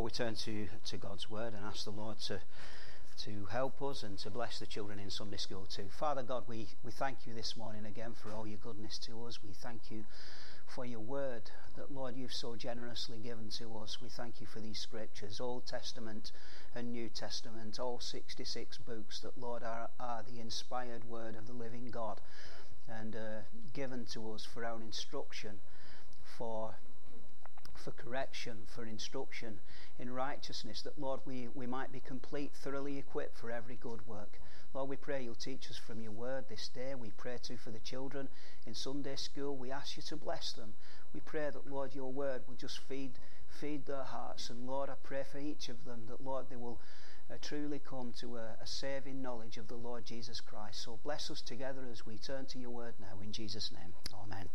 we turn to God's word and ask the Lord to help us and to bless the children in Sunday school too. Father God, we thank you this morning again for all your goodness to us. We thank you for your word that, Lord, you've so generously given to us. We thank you for these scriptures, Old Testament and New Testament, all 66 books that, Lord, are the inspired word of the living God and given to us for our instruction, for correction, for instruction in righteousness, that, Lord, we might be complete, thoroughly equipped for every good work. Lord, we pray you'll teach us from your word this day. We pray too for the children in Sunday school. We ask you to bless them. We pray that, Lord, your word will just feed their hearts. And Lord, I pray for each of them that, Lord, they will truly come to a saving knowledge of the Lord Jesus Christ. So bless us together as we turn to your word now, in Jesus' name. Amen.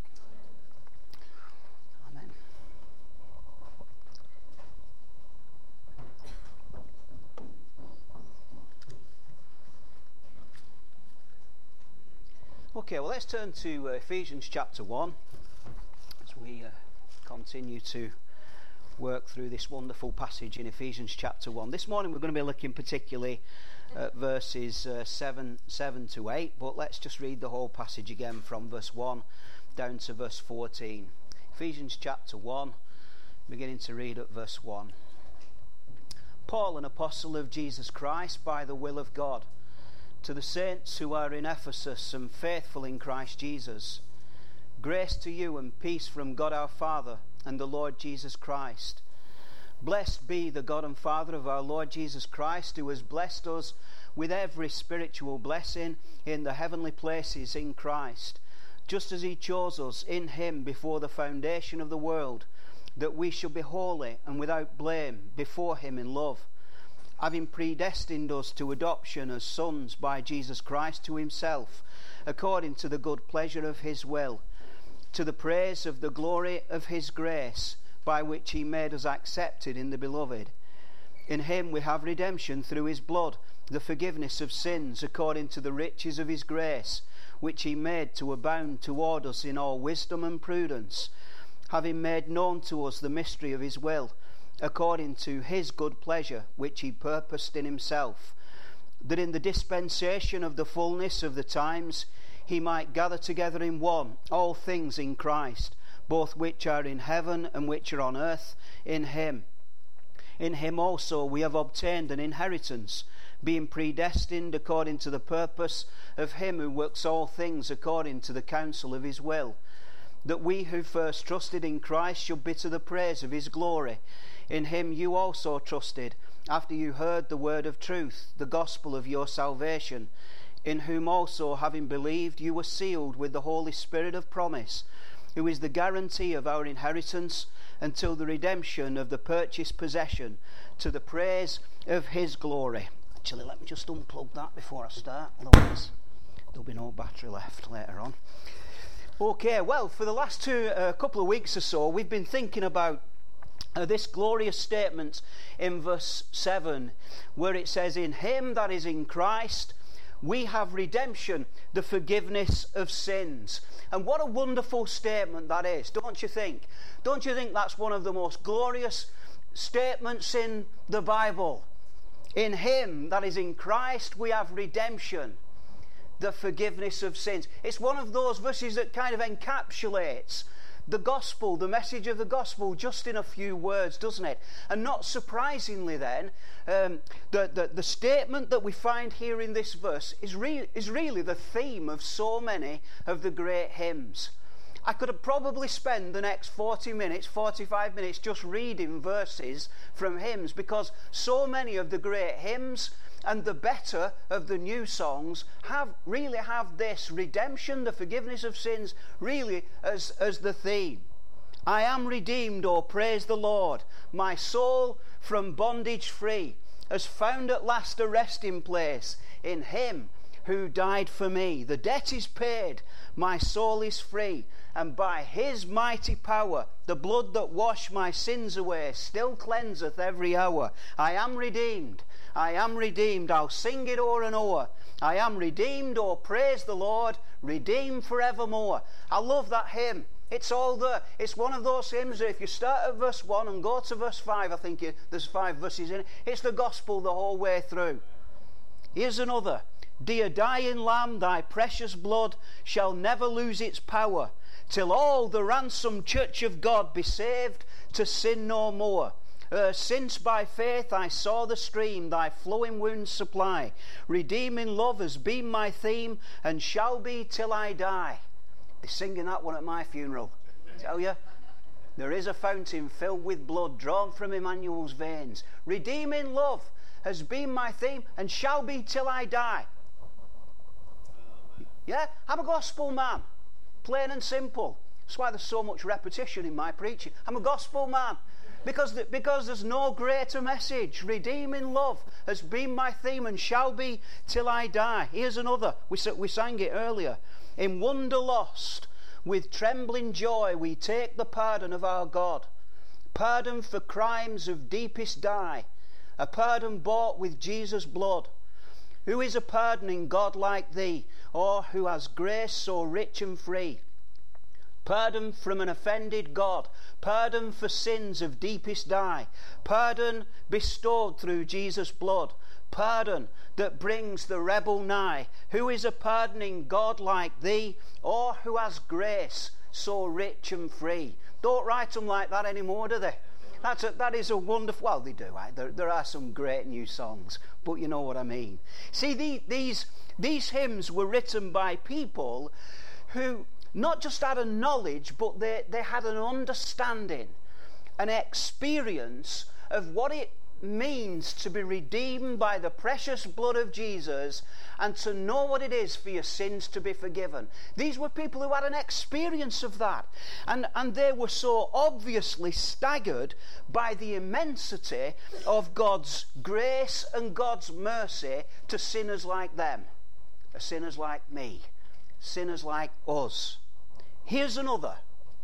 Amen. Okay, well, let's turn to Ephesians chapter 1 as we continue to work through this wonderful passage in Ephesians chapter 1. This morning we're going to be looking particularly at verses 7 to 8, but let's just read the whole passage again from verse 1 down to verse 14. Ephesians chapter 1, beginning to read at verse 1. Paul, an apostle of Jesus Christ by the will of God, to the saints who are in Ephesus and faithful in Christ Jesus, grace to you and peace from God our Father and the Lord Jesus Christ. Blessed be the God and Father of our Lord Jesus Christ, who has blessed us with every spiritual blessing in the heavenly places in Christ, just as he chose us in him before the foundation of the world, that we should be holy and without blame before him in love, having predestined us to adoption as sons by Jesus Christ to himself, according to the good pleasure of his will, to the praise of the glory of his grace, by which he made us accepted in the beloved. In him we have redemption through his blood, the forgiveness of sins, according to the riches of his grace, which he made to abound toward us in all wisdom and prudence, having made known to us the mystery of his will, according to his good pleasure, which he purposed in himself, that in the dispensation of the fullness of the times he might gather together in one all things in Christ, both which are in heaven and which are on earth, in him. In him also we have obtained an inheritance, being predestined according to the purpose of him who works all things according to the counsel of his will, that we who first trusted in Christ should be to the praise of his glory. In him you also trusted, after you heard the word of truth, the gospel of your salvation, in whom also, having believed, you were sealed with the Holy Spirit of promise, who is the guarantee of our inheritance until the redemption of the purchased possession, to the praise of his glory. Actually, let me just unplug that before I start, otherwise there'll be no battery left later on. Okay, well, for the last couple of weeks or so, we've been thinking about this glorious statement in verse 7, where it says, in him, that is in Christ, we have redemption, the forgiveness of sins. And what a wonderful statement that is, don't you think? Don't you think that's one of the most glorious statements in the Bible? In him, that is in Christ, we have redemption, the forgiveness of sins. It's one of those verses that kind of encapsulates the gospel, the message of the gospel, just in a few words, doesn't it? And not surprisingly then, the statement that we find here in this verse is really the theme of so many of the great hymns. I could have probably spent the next 45 minutes just reading verses from hymns, because so many of the great hymns and the better of the new songs really have this redemption, the forgiveness of sins, really as the theme. I am redeemed, oh praise the Lord, my soul from bondage free, has found at last a resting place in him who died for me. The debt is paid, my soul is free, and by his mighty power the blood that washed my sins away still cleanseth every hour. I am redeemed, I'll sing it o'er and o'er. I am redeemed, oh praise the Lord, redeemed forevermore. I love that hymn. It's all there. It's one of those hymns that if you start at verse 1 and go to verse 5, I think there's 5 verses in it, it's the gospel the whole way through. Here's another. Dear dying Lamb, thy precious blood shall never lose its power, till all the ransomed church of God be saved to sin no more. Since by faith I saw the stream thy flowing wounds supply, redeeming love has been my theme and shall be till I die. They're singing that one at my funeral. I tell you, there is a fountain filled with blood drawn from Emmanuel's veins. Redeeming love has been my theme and shall be till I die. Yeah, I'm a gospel man, plain and simple. That's why there's so much repetition in my preaching. I'm a gospel man because there's no greater message. Redeeming love has been my theme and shall be till I die. Here's another. We sang it earlier. In wonder lost, with trembling joy, we take the pardon of our God. Pardon for crimes of deepest dye, a pardon bought with Jesus' blood. Who is a pardoning God like thee, or who has grace so rich and free? Pardon from an offended God, pardon for sins of deepest dye, pardon bestowed through Jesus' blood, pardon that brings the rebel nigh. Who is a pardoning God like thee, or who has grace so rich and free? Don't write them like that anymore, do they? That is a wonderful... Well, they do. Right? There are some great new songs, but you know what I mean. See, these hymns were written by people who not just had a knowledge, but they had an understanding, an experience of what it means to be redeemed by the precious blood of Jesus and to know what it is for your sins to be forgiven. These were people who had an experience of that, and they were so obviously staggered by the immensity of God's grace and God's mercy to sinners like them, sinners like me, sinners like us. Here's another,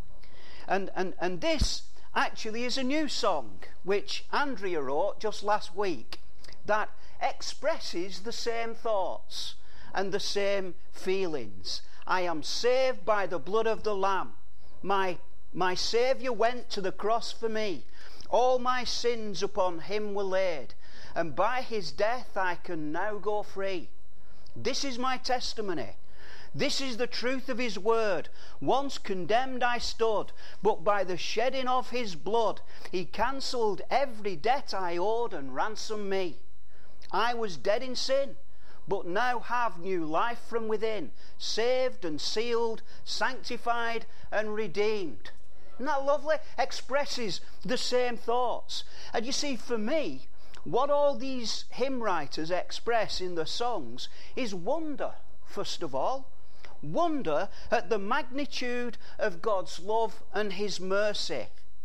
and this actually is a new song which Andrea wrote just last week that expresses the same thoughts and the same feelings. I am saved by the blood of the Lamb. My Saviour went to the cross for me. All my sins upon him were laid, and by his death I can now go free. This is my testimony. This is the truth of his word. Once condemned I stood, but by the shedding of his blood he cancelled every debt I owed and ransomed me. I was dead in sin, but now have new life from within, saved and sealed, sanctified and redeemed. Isn't that lovely? Expresses the same thoughts. And you see, for me, what all these hymn writers express in their songs is wonder, first of all. Wonder at the magnitude of God's love and his mercy.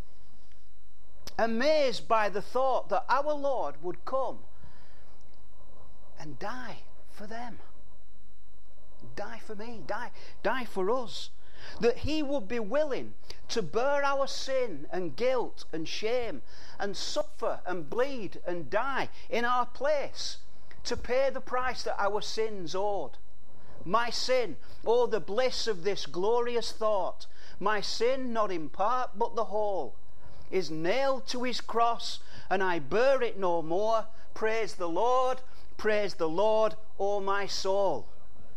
Amazed by the thought that our Lord would come and die for them. Die for me, die for us. That he would be willing to bear our sin and guilt and shame and suffer and bleed and die in our place to pay the price that our sins owed. My sin, oh the bliss of this glorious thought, my sin not in part but the whole, is nailed to his cross and I bear it no more. Praise the Lord, O my soul.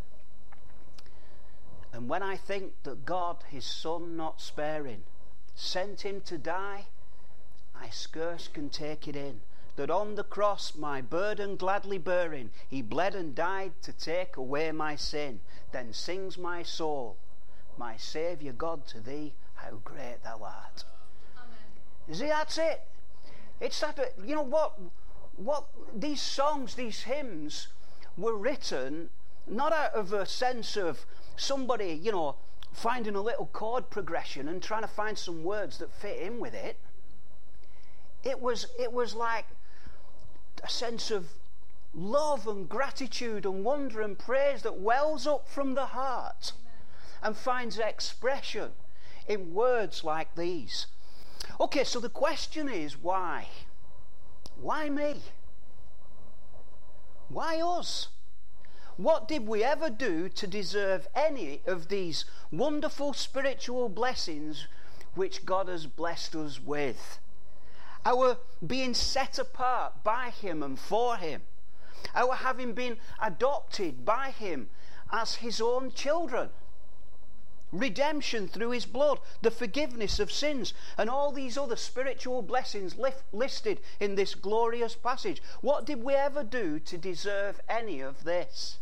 And when I think that God, his Son not sparing, sent him to die, I scarce can take it in, that on the cross my burden gladly bearing, he bled and died to take away my sin. Then sings my soul, my Saviour God, to thee, how great thou art. Amen. See, that's it. It's that, you know what these songs, these hymns were written not out of a sense of somebody, finding a little chord progression and trying to find some words that fit in with it. It was like a sense of love and gratitude and wonder and praise that wells up from the heart. Amen. And finds expression in words like these. Okay, so the question is, why? Why me? Why us? What did we ever do to deserve any of these wonderful spiritual blessings which God has blessed us with? Our being set apart by him and for him. Our having been adopted by him as his own children. Redemption through his blood, the forgiveness of sins, and all these other spiritual blessings listed in this glorious passage. What did we ever do to deserve any of this?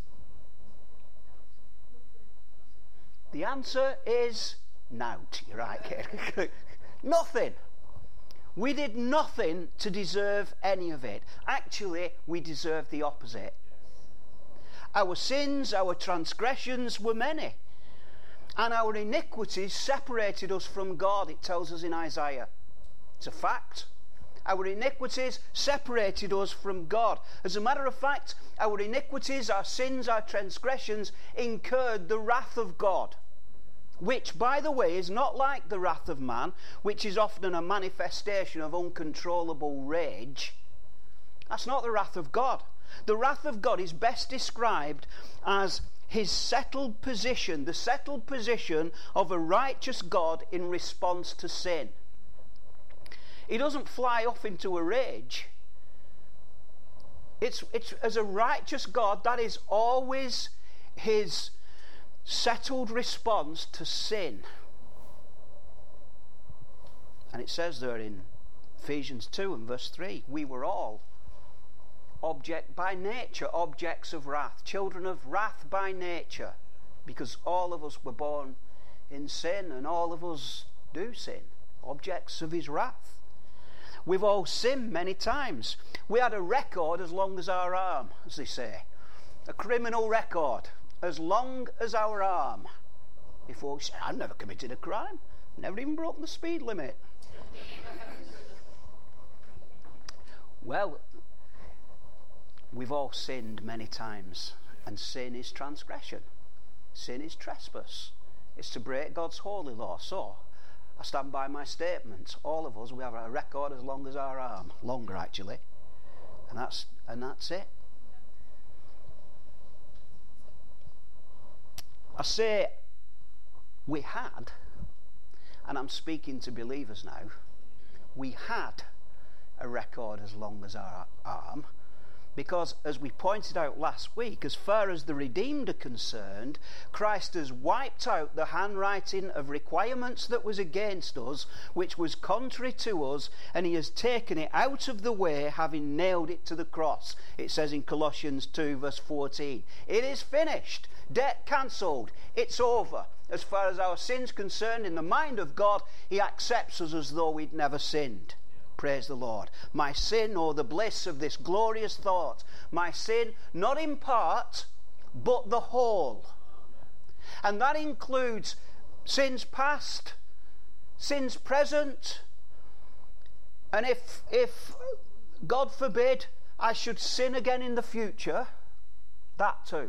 The answer is nought. You're right, kid. Nothing. We did nothing to deserve any of it. Actually, we deserve the opposite. Our sins, our transgressions were many. And our iniquities separated us from God, it tells us in Isaiah. It's a fact. Our iniquities separated us from God. As a matter of fact, our iniquities, our sins, our transgressions incurred the wrath of God. Which, by the way, is not like the wrath of man, which is often a manifestation of uncontrollable rage. That's not the wrath of God. The wrath of God is best described as his settled position, the settled position of a righteous God in response to sin. He doesn't fly off into a rage. It's as a righteous God, that is always his settled response to sin. And it says there in Ephesians 2 and verse 3, we were all by nature objects of wrath, children of wrath by nature, because all of us were born in sin and all of us do sin, objects of his wrath. We've all sinned many times. We had a record as long as our arm, as they say, a criminal record as long as our arm. If we say, I've never committed a crime, never even broken the speed limit. Well, we've all sinned many times, and sin is transgression. Sin is trespass. It's to break God's holy law. So, I stand by my statement. All of us, we have a record as long as our arm. Longer, actually. And that's it. I say we had, and I'm speaking to believers now, we had a record as long as our arm, because as we pointed out last week, as far as the redeemed are concerned, Christ has wiped out the handwriting of requirements that was against us, which was contrary to us, and he has taken it out of the way, having nailed it to the cross. It says in Colossians 2 verse 14, it is finished, debt cancelled, it's over. As far as our sin's concerned, in the mind of God, he accepts us as though we'd never sinned. Praise the Lord. My sin, oh, the bliss of this glorious thought. My sin, not in part, but the whole. And that includes sins past, sins present, and if God forbid, I should sin again in the future, that too.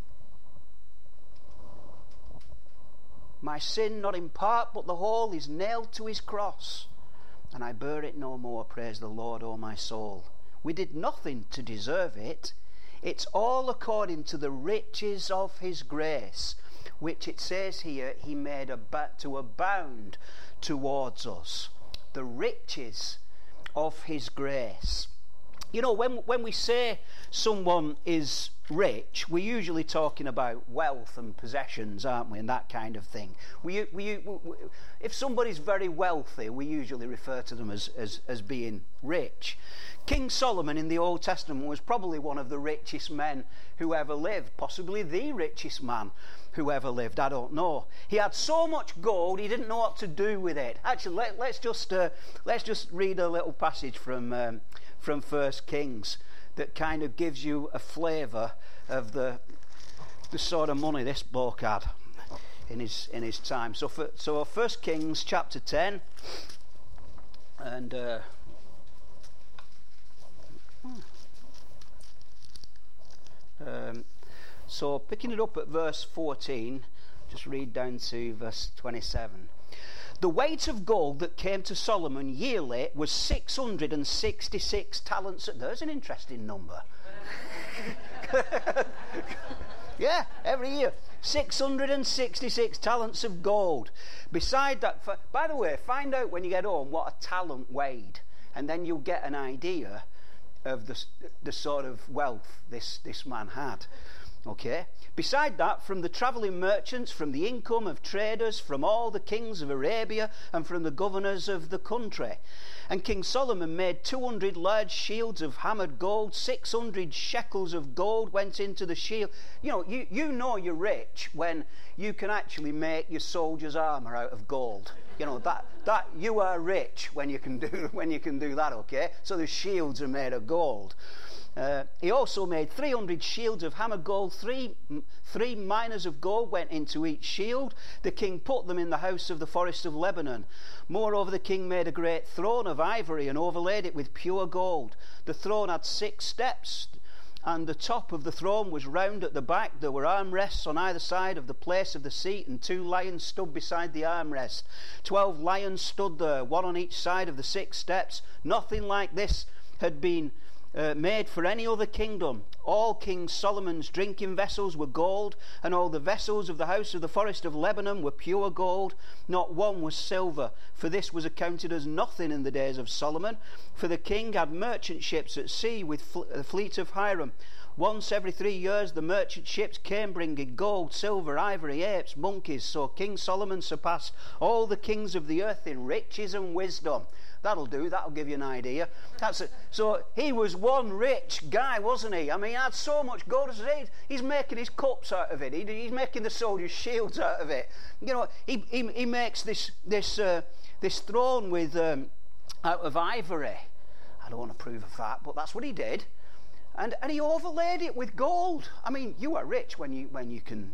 My sin, not in part, but the whole, is nailed to his cross. And I bear it no more, praise the Lord, O my soul. We did nothing to deserve it. It's all according to the riches of his grace, which it says here, he made to abound towards us. The riches of his grace. You know, when we say someone is rich, we're usually talking about wealth and possessions, aren't we, and that kind of thing. If somebody's very wealthy, we usually refer to them as being rich. King Solomon in the Old Testament was probably one of the richest men who ever lived, possibly the richest man who ever lived, I don't know. He had so much gold, he didn't know what to do with it. Actually, let's just read a little passage from 1 Kings that kind of gives you a flavour of the sort of money this bloke had in his time. So 1 Kings chapter 10, and so picking it up at verse 14, just read down to verse 27. The weight of gold that came to Solomon yearly was 666 talents. There's an interesting number. Yeah, every year. 666 talents of gold. Beside that, by the way, find out when you get home what a talent weighed, and then you'll get an idea of the sort of wealth this man had. Okay? Beside that, from the travelling merchants, from the income of traders, from all the kings of Arabia, and from the governors of the country. And King Solomon made 200 large shields of hammered gold. 600 shekels of gold went into the shield. You know you're rich when you can actually make your soldier's armour out of gold. That you are rich when you can do that. Okay, so the shields are made of gold. He also made 300 shields of hammered gold. Three miners of gold went into each shield. The king put them in the house of the forest of Lebanon. Moreover, the king made a great throne of ivory and overlaid it with pure gold. The throne had 6 steps, and the top of the throne was round at the back. There were armrests on either side of the place of the seat, and 2 lions stood beside the armrest. 12 lions stood there, one on each side of the 6 steps. Nothing like this had been made for any other kingdom. All King Solomon's drinking vessels were gold, and all the vessels of the house of the forest of Lebanon were pure gold. Not one was silver, for this was accounted as nothing in the days of Solomon. For the king had merchant ships at sea with a fleet of Hiram. Once every 3 years the merchant ships came bringing gold, silver, ivory, apes, monkeys. So King Solomon surpassed all the kings of the earth in riches and wisdom. That'll do. That'll give you an idea. That's it. So he was one rich guy, wasn't he? I mean, he had so much gold. He's making his cups out of it. He's making the soldiers' shields out of it. He makes this throne with out of ivory. I don't want to prove of that, but that's what he did. And he overlaid it with gold. I mean, you are rich when you can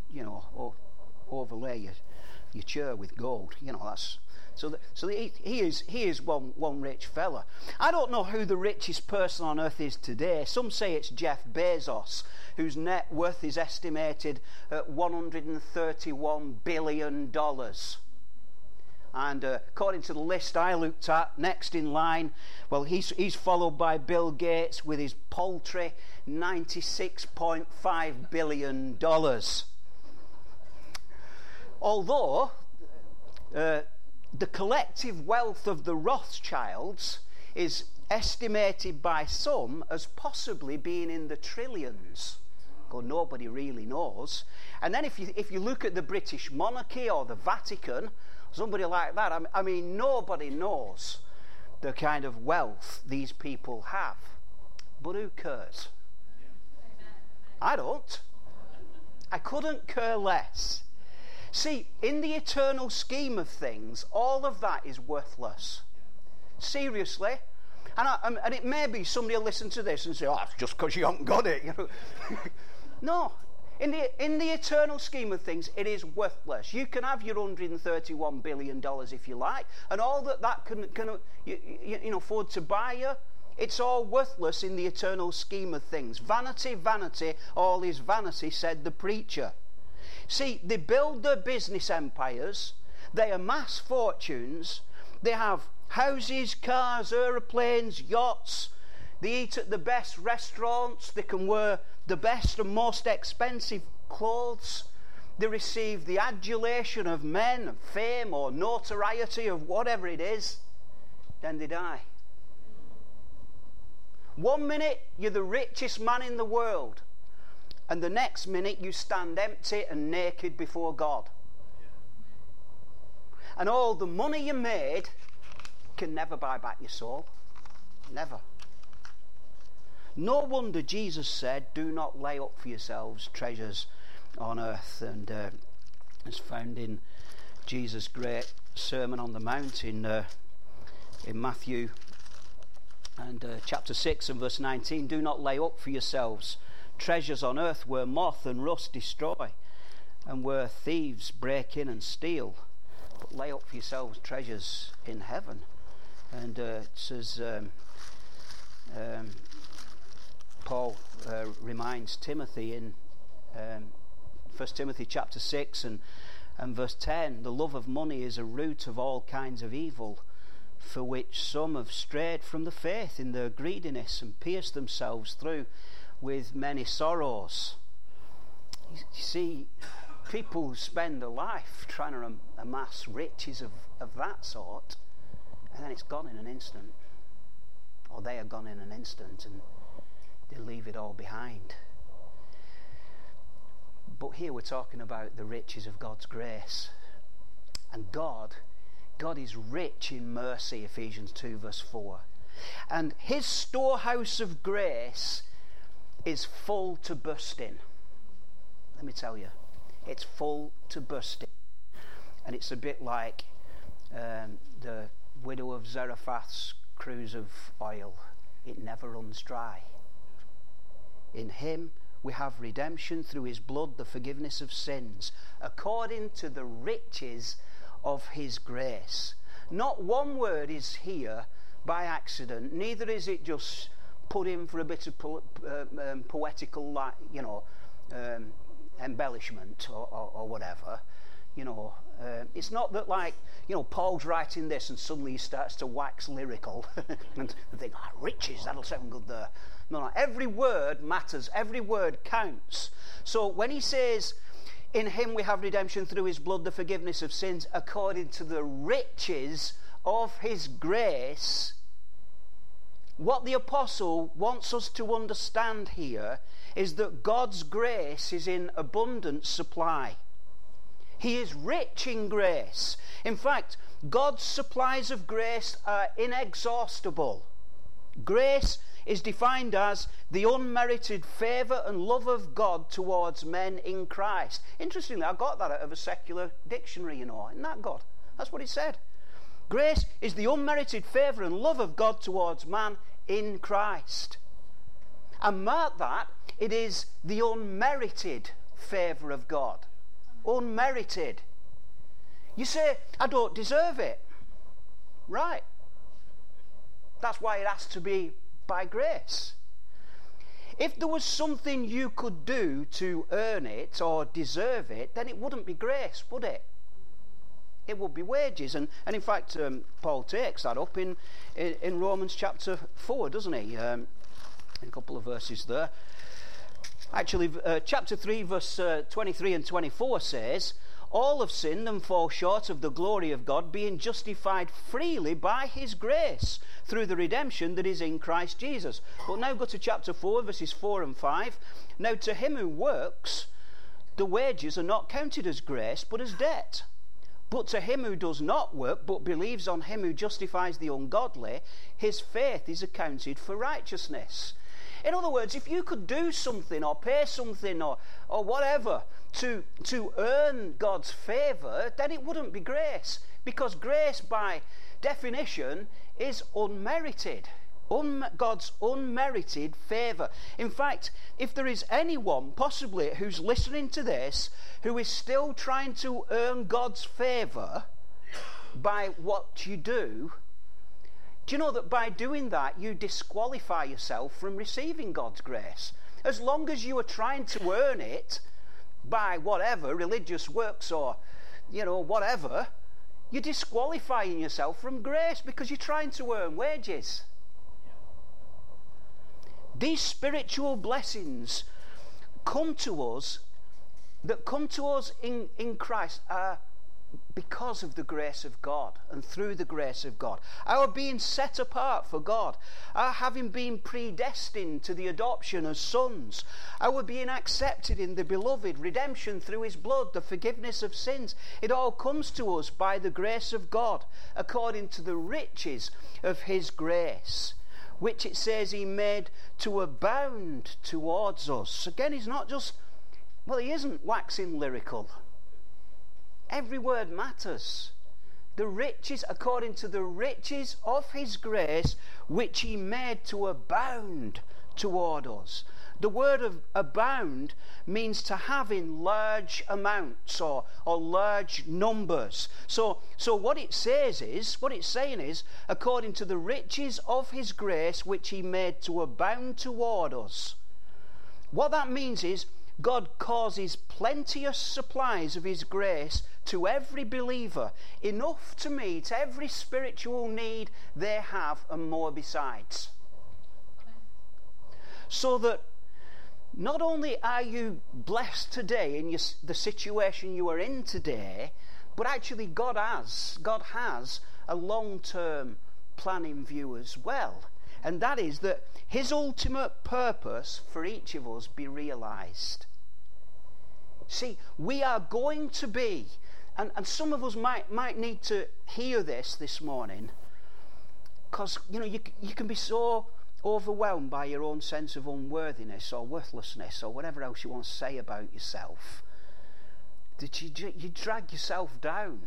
overlay your chair with gold. That's. So he is one rich fella. I don't know who the richest person on earth is today. Some say it's Jeff Bezos, whose net worth is estimated at $131 billion. And according to the list I looked at, next in line, well, he's followed by Bill Gates with his paltry $96.5 billion. Although the collective wealth of the Rothschilds is estimated by some as possibly being in the trillions. Nobody really knows. And then if you look at the British monarchy or the Vatican, somebody like that, I mean, nobody knows the kind of wealth these people have. But who cares? I don't. I couldn't care less. See, in the eternal scheme of things, all of that is worthless. Seriously. And it may be somebody will listen to this and say, oh, it's just because you haven't got it. No. In the eternal scheme of things, it is worthless. You can have your $131 billion if you like, and all that can afford to buy you. It's all worthless in the eternal scheme of things. Vanity, vanity, all is vanity, said the preacher. See, they build their business empires, they amass fortunes, they have houses, cars, aeroplanes, yachts, they eat at the best restaurants, they can wear the best and most expensive clothes, they receive the adulation of men, of fame or notoriety of whatever it is, then they die. 1 minute you're the richest man in the world, and the next minute you stand empty and naked before God. And all the money you made can never buy back your soul. Never. No wonder Jesus said, do not lay up for yourselves treasures on earth. And it's found in Jesus' great Sermon on the Mount in Matthew and chapter 6 and verse 19. Do not lay up for yourselves treasures on earth where moth and rust destroy and where thieves break in and steal, but lay up for yourselves treasures in heaven. And it says Paul reminds Timothy in 1 Timothy chapter 6 and verse 10, the love of money is a root of all kinds of evil, for which some have strayed from the faith in their greediness and pierced themselves through with many sorrows. You see, people spend a life trying to amass riches of that sort, and then it's gone in an instant. Or they are gone in an instant, and they leave it all behind. But here we're talking about the riches of God's grace. And God is rich in mercy, Ephesians 2 verse 4. And his storehouse of grace is full to bursting. Let me tell you, it's full to bursting. And it's a bit like the widow of Zarephath's cruse of oil. It never runs dry. In him we have redemption through his blood, the forgiveness of sins, according to the riches of his grace. Not one word is here by accident, neither is it just put in for a bit of poetical, embellishment or whatever. It's not that Paul's writing this and suddenly he starts to wax lyrical and think, riches, that'll sound good there. No, every word matters, every word counts. So when he says, in him we have redemption through his blood, the forgiveness of sins, according to the riches of his grace, what the apostle wants us to understand here is that God's grace is in abundant supply. He is rich in grace. In fact, God's supplies of grace are inexhaustible. Grace is defined as the unmerited favour and love of God towards men in Christ. Interestingly, I got that out of a secular dictionary, Isn't that God? That's what it said. Grace is the unmerited favour and love of God towards man in Christ. And mark that, it is the unmerited favour of God. Unmerited. You say, I don't deserve it. Right. That's why it has to be by grace. If there was something you could do to earn it or deserve it, then it wouldn't be grace, would it? It would be wages. And in fact, Paul takes that up in Romans chapter 4, doesn't he? A couple of verses there. Actually, chapter 3, verse 23 and 24 says, all have sinned and fall short of the glory of God, being justified freely by his grace through the redemption that is in Christ Jesus. But now go to chapter 4, verses 4 and 5. Now to him who works, the wages are not counted as grace, but as debt. But to him who does not work, but believes on him who justifies the ungodly, his faith is accounted for righteousness. In other words, if you could do something or pay something or whatever to earn God's favour, then it wouldn't be grace. Because grace, by definition, is unmerited. God's unmerited favour. In fact, if there is anyone possibly who's listening to this who is still trying to earn God's favour by what you do you know that by doing that you disqualify yourself from receiving God's grace? As long as you are trying to earn it by whatever, religious works or whatever, you're disqualifying yourself from grace because you're trying to earn wages. These spiritual blessings come to us in Christ are because of the grace of God and through the grace of God. Our being set apart for God, our having been predestined to the adoption as sons, our being accepted in the beloved, redemption through his blood, the forgiveness of sins, it all comes to us by the grace of God according to the riches of his grace, which it says he made to abound towards us. Again, he's not just, he isn't waxing lyrical. Every word matters. The riches, according to the riches of his grace, which he made to abound toward us. The word of abound means to have in large amounts or large numbers. So what it's saying is, according to the riches of his grace, which he made to abound toward us. What that means is, God causes plenteous supplies of his grace to every believer, enough to meet every spiritual need they have and more besides. Amen. So that not only are you blessed today in the situation you are in today, but actually God has a long-term plan in view as well. And that is that his ultimate purpose for each of us be realized. See, we are going to be, and some of us might need to hear this morning, because you can be so overwhelmed by your own sense of unworthiness or worthlessness or whatever else you want to say about yourself, that you drag yourself down.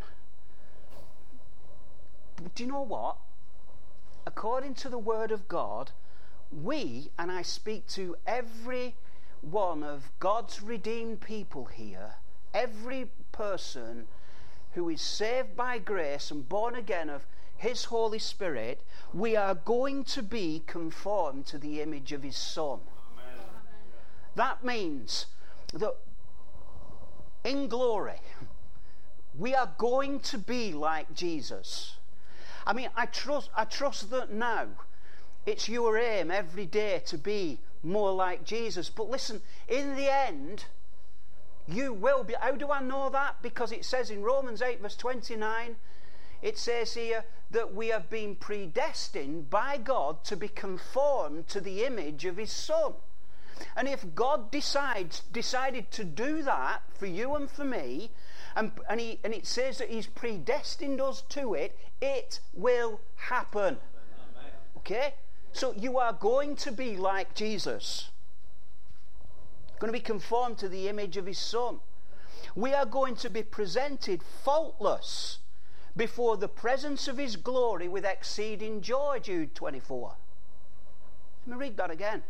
But do you know what? According to the Word of God, we, and I speak to every one of God's redeemed people here, every person who is saved by grace and born again of his Holy Spirit, we are going to be conformed to the image of his Son. Amen. That means that in glory, we are going to be like Jesus. I mean, I trust that now it's your aim every day to be more like Jesus. But listen, in the end, you will be. How do I know that? Because it says in Romans 8 verse 29, it says here that we have been predestined by God to be conformed to the image of his Son. And if God decided to do that for you and for me, and it says that he's predestined us to it, it will happen. Okay? So you are going to be like Jesus. Going to be conformed to the image of his Son. We are going to be presented faultless before the presence of his glory with exceeding joy, Jude 24. Let me read that again.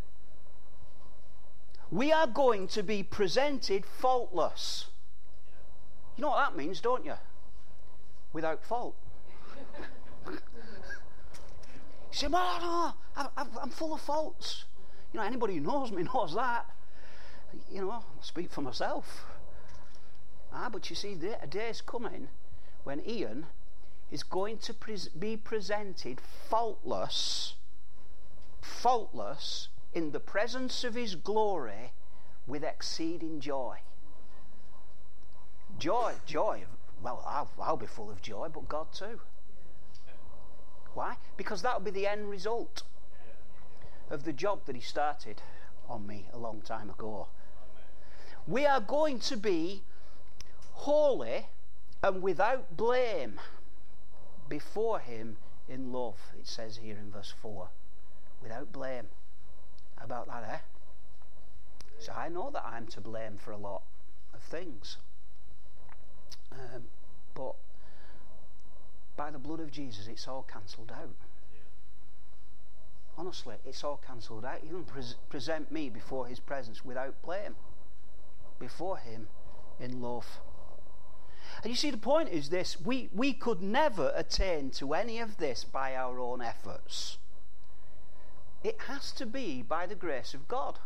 We are going to be presented faultless. You know what that means, don't you? Without fault. You say, oh, no, I'm full of faults. Anybody who knows me knows that. I'll speak for myself. But you see, a day is coming when Ian is going to be presented faultless in the presence of his glory with exceeding joy. Joy. Well, I'll be full of joy, but God too. Why? Because that will be the end result of the job that he started on me a long time ago. We are going to be holy and without blame before him in love, it says here in verse 4. Without blame. How about that, eh? So I know that I'm to blame for a lot of things. But by the blood of Jesus, it's all cancelled out. Honestly, it's all cancelled out. He can present me before his presence without blame. Before him in love. And you see, the point is this: we could never attain to any of this by our own efforts. It has to be by the grace of God.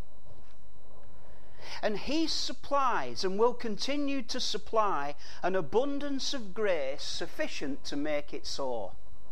And he supplies and will continue to supply an abundance of grace sufficient to make it so.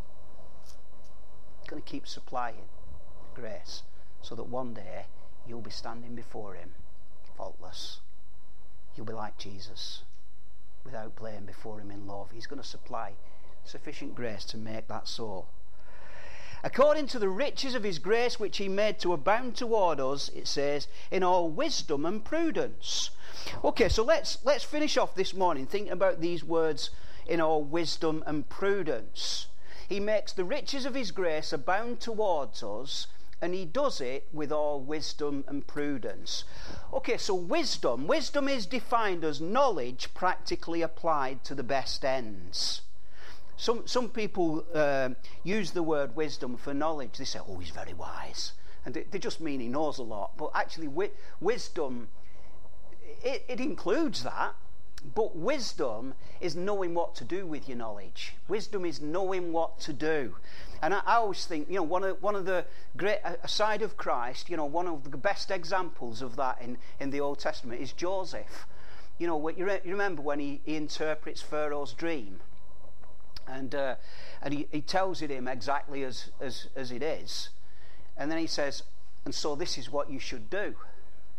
He's going to keep supplying grace so that one day you'll be standing before him faultless. You'll be like Jesus, without blame before him in love. He's going to supply sufficient grace to make that so. According to the riches of his grace which he made to abound toward us, it says, in all wisdom and prudence. Okay, so let's finish off this morning thinking about these words, in all wisdom and prudence. He makes the riches of his grace abound towards us, and he does it with all wisdom and prudence. Okay, so wisdom is defined as knowledge practically applied to the best ends. Some people use the word wisdom for knowledge. They say, oh, he's very wise. And they just mean he knows a lot. But actually, wisdom, it includes that. But wisdom is knowing what to do with your knowledge. Wisdom is knowing what to do. And I always think, one of the great, aside of Christ, one of the best examples of that in the Old Testament is Joseph. You remember when he interprets Pharaoh's dream? And he tells it him exactly as it is, and then he says, and so this is what you should do.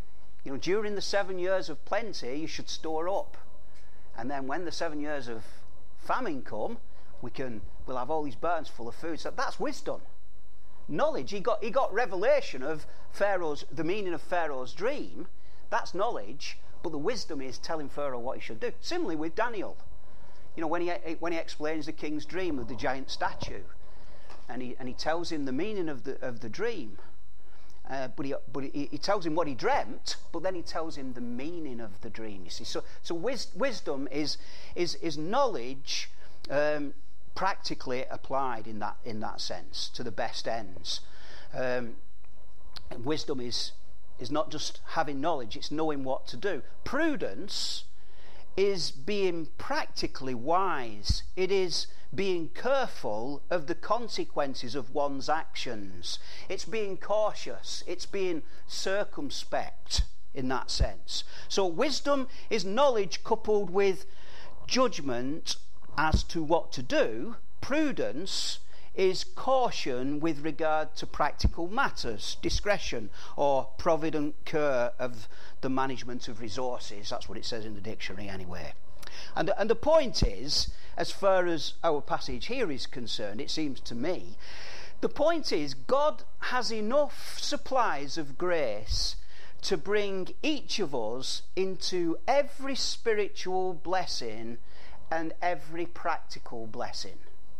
During the 7 years of plenty, you should store up. And then when the 7 years of famine come, we'll have all these barns full of food. So that's wisdom. Knowledge, he got revelation of the meaning of Pharaoh's dream. That's knowledge, but the wisdom is telling Pharaoh what he should do. Similarly with Daniel. When he explains the king's dream of the giant statue, and he tells him the meaning of the dream. But he tells him what he dreamt, but then he tells him the meaning of the dream. You see, so wisdom is knowledge practically applied in that sense to the best ends. And wisdom is not just having knowledge; it's knowing what to do. Prudence is being practically wise. It is being careful of the consequences of one's actions. It's being cautious. It's being circumspect in that sense. So wisdom is knowledge coupled with judgment as to what to do. Prudence is caution with regard to practical matters, discretion or provident care of the management of resources. That's what it says in the dictionary anyway. And the point is, as far as our passage here is concerned, it seems to me, the point is God has enough supplies of grace to bring each of us into every spiritual blessing and every practical blessing.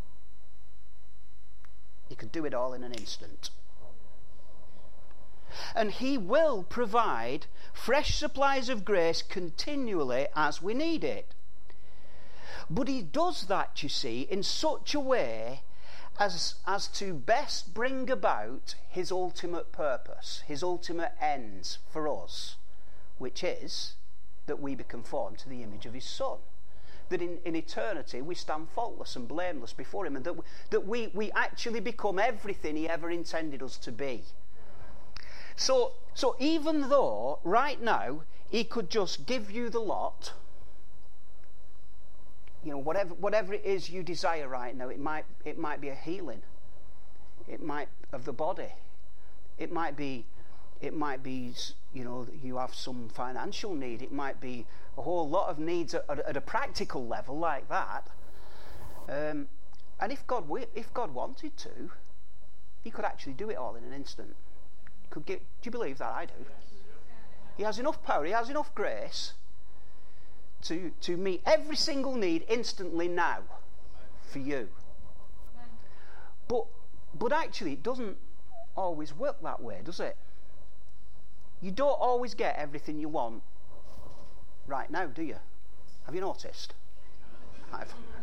He could do it all in an instant. And he will provide fresh supplies of grace continually as we need it. But he does that, you see, in such a way as to best bring about his ultimate purpose, his ultimate ends for us, which is that we be conformed to the image of his Son. That in eternity we stand faultless and blameless before him, and that we actually become everything he ever intended us to be. So even though right now he could just give you the lot, whatever it is you desire right now, it might be a healing, it might of the body, it might be you have some financial need, it might be a whole lot of needs at a practical level like that. And if God wanted to, he could actually do it all in an instant. Do you believe that? I do. He has enough power, he has enough grace to meet every single need instantly now for you. But actually it doesn't always work that way, does it? You don't always get everything you want right now, do you? Have you noticed? I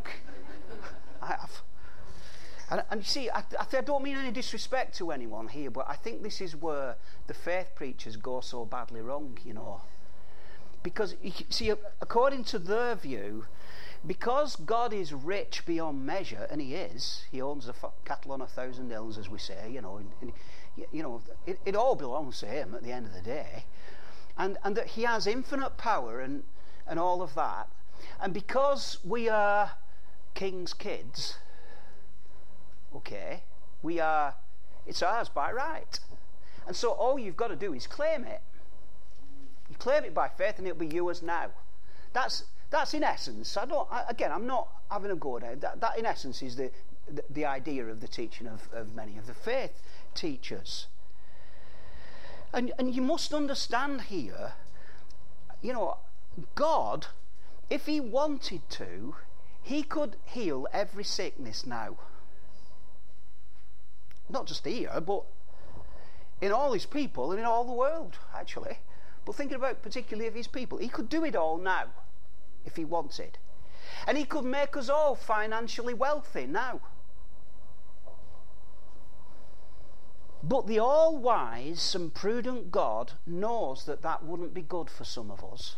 have. And you see, I don't mean any disrespect to anyone here, but I think this is where the faith preachers go so badly wrong, Because, you see, according to their view, because God is rich beyond measure, and he is, he owns the cattle on 1,000 hills, as we say, it all belongs to him at the end of the day, and that he has infinite power and all of that, and because we are king's kids, okay, it's ours by right, and so all you've got to do is claim it. You claim it by faith, and it'll be yours now. That's in essence. I'm not having a go at it. That in essence is the idea of the teaching of many of the faith teachers. And you must understand here, God, if he wanted to, he could heal every sickness now. Not just here, but in all his people and in all the world, actually. But thinking about particularly of his people, he could do it all now if he wanted. And he could make us all financially wealthy now. But the all-wise and prudent God knows that wouldn't be good for some of us.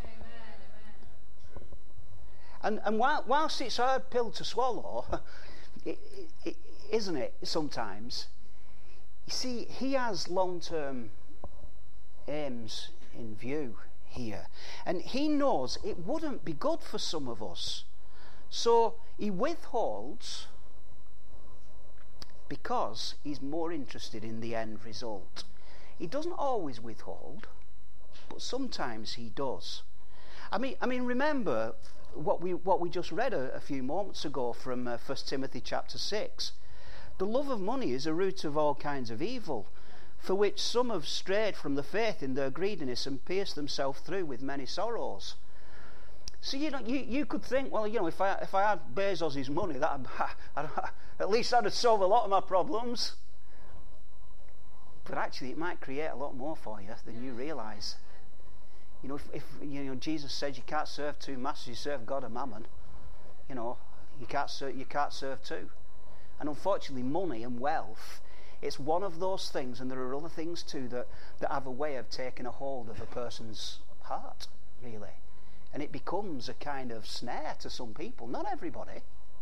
Amen. And whilst it's a hard pill to swallow, isn't it, sometimes? You see, he has long-term aims in view here, and he knows it wouldn't be good for some of us, so he withholds because he's more interested in the end result. He doesn't always withhold, but sometimes he does. I mean, remember what we just read a few moments ago from 1 Timothy chapter 6. The love of money is a root of all kinds of evil, for which some have strayed from the faith in their greediness and pierced themselves through with many sorrows. So you could think, well, if I had Bezos' money, at least I'd have solved a lot of my problems. But actually, it might create a lot more for you than you realise. If Jesus said you can't serve two masters, you serve God and mammon. You can't serve two. And unfortunately, money and wealth, it's one of those things, and there are other things too that have a way of taking a hold of a person's heart, really. And it becomes a kind of snare to some people, not everybody.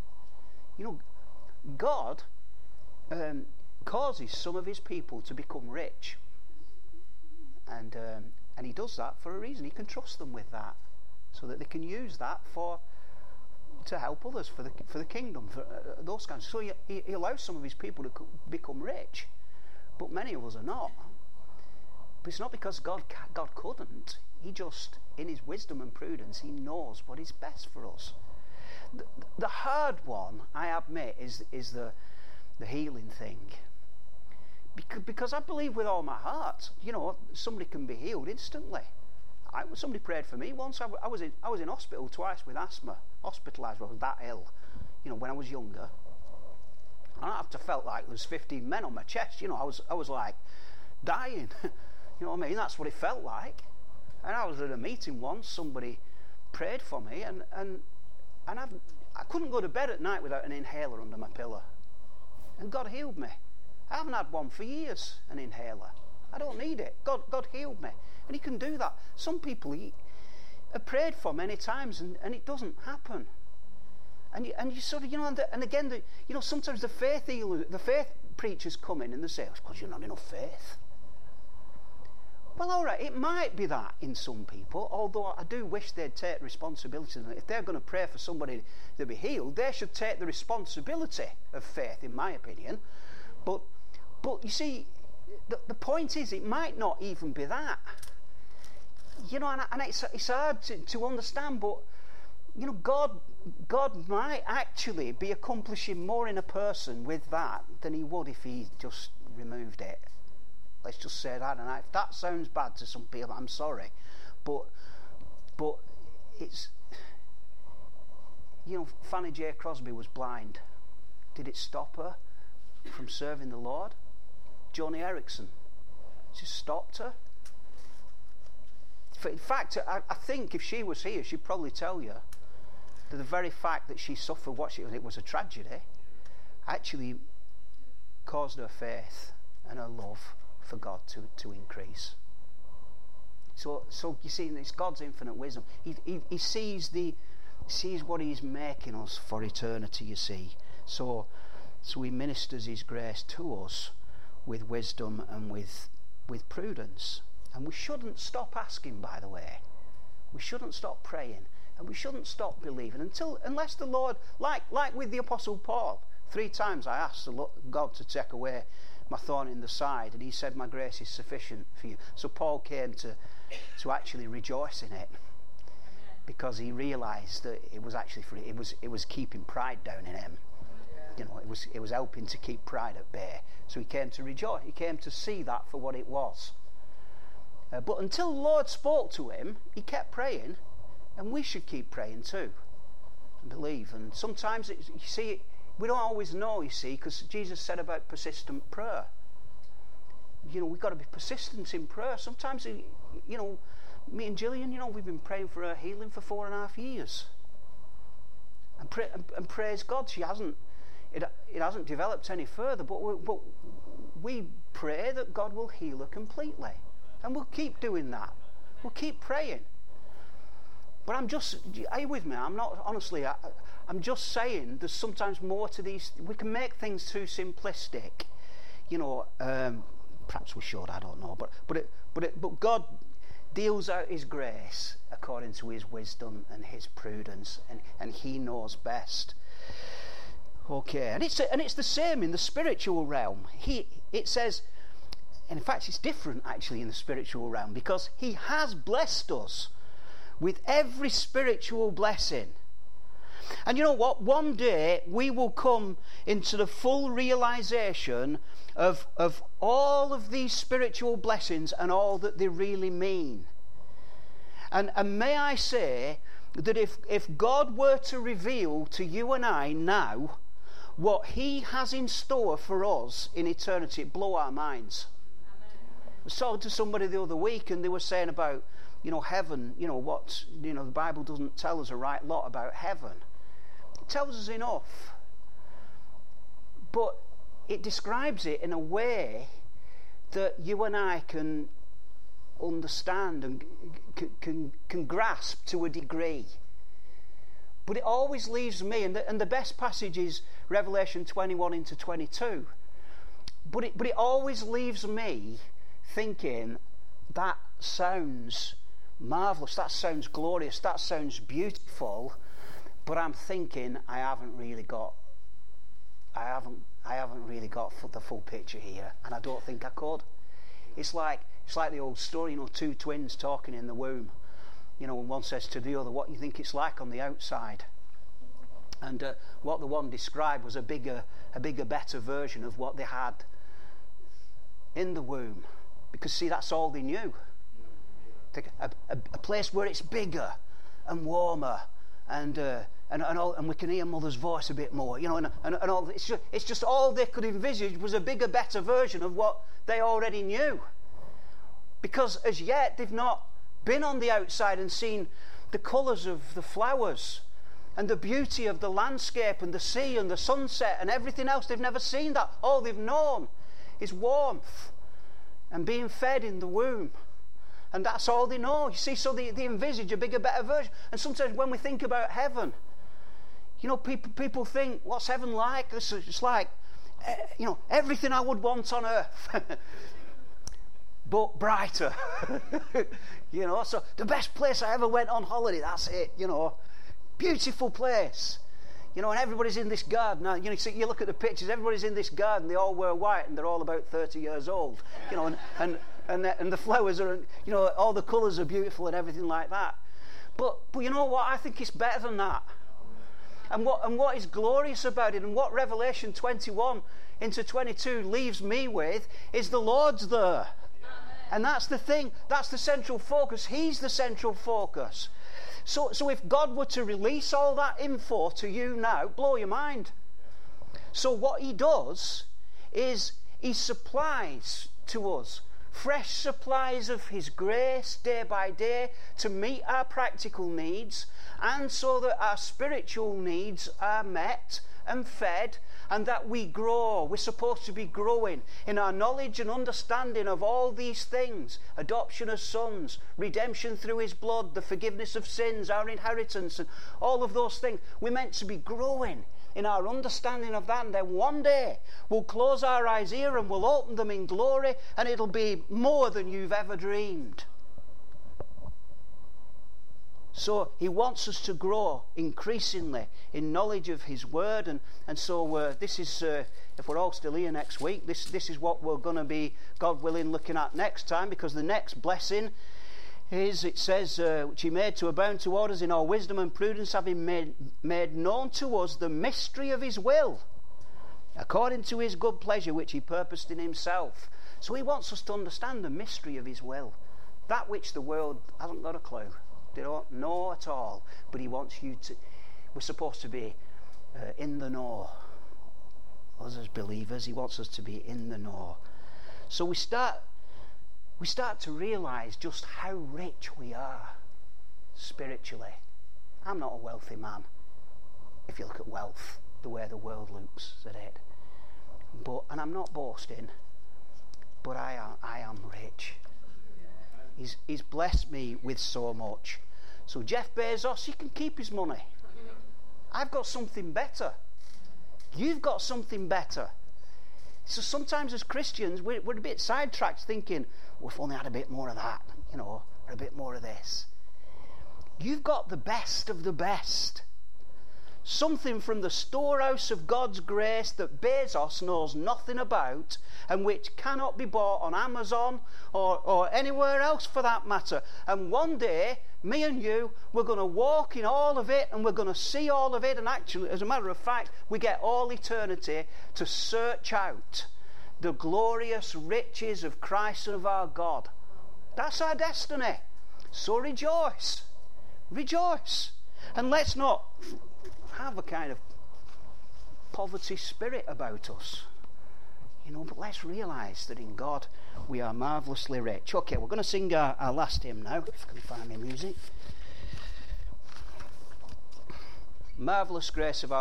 God causes some of his people to become rich, and he does that for a reason. He can trust them with that, so that they can use that to help others for the kingdom, for those kinds. So he allows some of his people to become rich, but many of us are not. But it's not because God couldn't. He just, in his wisdom and prudence, he knows what is best for us. The hard one, I admit, is the healing thing. Because I believe with all my heart, somebody can be healed instantly. Somebody prayed for me once. I was in hospital twice with asthma, hospitalised. I was that ill, when I was younger. And I have to felt like there was 15 men on my chest. I was like dying. You know what I mean? That's what it felt like. And I was at a meeting once. Somebody prayed for me, and I couldn't go to bed at night without an inhaler under my pillow. And God healed me. I haven't had one for years, an inhaler. I don't need it. God healed me. And he can do that. Some people have prayed for many times and it doesn't happen. And you sort of, and again, sometimes the faith preachers come in and they say, it's because you're not enough faith. Well, all right, it might be that in some people, although I do wish they'd take responsibility. If they're going to pray for somebody to be healed, they should take the responsibility of faith, in my opinion. But you see, the point is, it might not even be that. And it's hard to understand, but God might actually be accomplishing more in a person with that than he would if he just removed it. Let's just say that. And if that sounds bad to some people, I'm sorry, but it's Fanny J. Crosby was blind. Did it stop her from serving the Lord? Joni Erickson, just stopped her. In fact, I think if she was here, she'd probably tell you that the very fact that she suffered it was a tragedy, actually caused her faith and her love for God to increase. So you see, it's God's infinite wisdom. He sees what he's making us for eternity, you see. So he ministers his grace to us with wisdom and with prudence. And we shouldn't stop asking, by the way. We shouldn't stop praying, and we shouldn't stop believing unless the Lord, like with the Apostle Paul, 3 times I asked God to take away my thorn in the side, and he said, my grace is sufficient for you. So Paul came to actually rejoice in it, because he realised that it was actually it was keeping pride down in him. It was helping to keep pride at bay. So he came to rejoice. He came to see that for what it was. But until the Lord spoke to him, he kept praying, and we should keep praying too, and believe. And sometimes, we don't always know, you see, because Jesus said about persistent prayer. We've got to be persistent in prayer. Sometimes, me and Gillian, we've been praying for her healing for 4.5 years. And praise God, it hasn't developed any further, but we pray that God will heal her completely. And we'll keep doing that. We'll keep praying. But are you with me? I'm not, honestly, I'm just saying there's sometimes more to these. We can make things too simplistic. Perhaps we should, I don't know. But God deals out his grace according to his wisdom and his prudence, and he knows best. Okay, and it's the same in the spiritual realm. It says, in fact, it's different actually in the spiritual realm, because he has blessed us with every spiritual blessing. And you know what? One day we will come into the full realization of all of these spiritual blessings and all that they really mean. And may I say that if God were to reveal to you and I now what he has in store for us in eternity, it'd blow our minds. I was talking to somebody the other week, and they were saying about, heaven, the Bible doesn't tell us a right lot about heaven. It tells us enough. But it describes it in a way that you and I can understand and can grasp to a degree. But it always leaves me, and the best passage is Revelation 21 into 22. But it always leaves me thinking, that sounds marvellous, that sounds glorious, that sounds beautiful, but I'm thinking I haven't really got the full picture here, and I don't think I could. It's like the old story, two twins talking in the womb. And one says to the other, what do you think it's like on the outside? And what the one described was a bigger, better version of what they had in the womb. Because, see, that's all they knew. A place where it's bigger and warmer, and we can hear mother's voice a bit more, and all. It's just all they could envisage was a bigger, better version of what they already knew. Because as yet they've not been on the outside and seen the colours of the flowers and the beauty of the landscape and the sea and the sunset and everything else. They've never seen that. All they've known is warmth and being fed in the womb. And that's all they know. You see, so they envisage a bigger, better version. And sometimes when we think about heaven, people think, what's heaven like? It's like, everything I would want on earth. But brighter. So the best place I ever went on holiday, that's it, beautiful place. And everybody's in this garden. Now, you look at the pictures, everybody's in this garden, they all wear white and they're all about 30 years old. And the flowers are, all the colours are beautiful and everything like that. But you know what? I think it's better than that. And what is glorious about it, and what Revelation 21 into 22 leaves me with, is the Lord's there. And that's the thing. That's the central focus. He's the central focus. So if God were to release all that info to you now, blow your mind. So what he does is he supplies to us fresh supplies of his grace day by day to meet our practical needs, and so that our spiritual needs are met and fed, and that we grow. We're supposed to be growing in our knowledge and understanding of all these things: adoption as sons, redemption through his blood, the forgiveness of sins, our inheritance, and all of those things. We're meant to be growing in our understanding of that, and then one day we'll close our eyes here and we'll open them in glory, and it'll be more than you've ever dreamed. So he wants us to grow increasingly in knowledge of his word, and so this is, if we're all still here next week, this is what we're going to be, God willing, looking at next time, because the next blessing is, it says, which he made to abound toward us in all wisdom and prudence, having made known to us the mystery of his will, according to his good pleasure which he purposed in himself. So he wants us to understand the mystery of his will, that which the world hasn't got a clue. They don't know at all, but he wants you to. We're supposed to be in the know. Us as believers, he wants us to be in the know. So we start to realise just how rich we are spiritually. I'm not a wealthy man, if you look at wealth, the way the world looks at it. And I'm not boasting, but I am rich. He's blessed me with so much. So Jeff Bezos, he can keep his money. I've got something better. You've got something better. So sometimes as Christians, we're a bit sidetracked thinking, well, if only I had a bit more of that, or a bit more of this. You've got the best of the best. something from the storehouse of God's grace that Bezos knows nothing about, and which cannot be bought on Amazon or anywhere else for that matter. And one day, me and you, we're going to walk in all of it, and we're going to see all of it, and actually, as a matter of fact, we get all eternity to search out the glorious riches of Christ and of our God. That's our destiny. So rejoice. Rejoice. And let's not have a kind of poverty spirit about us. But let's realise that in God we are marvellously rich. Okay, we're going to sing our last hymn now, if I can find my music. Marvellous grace of our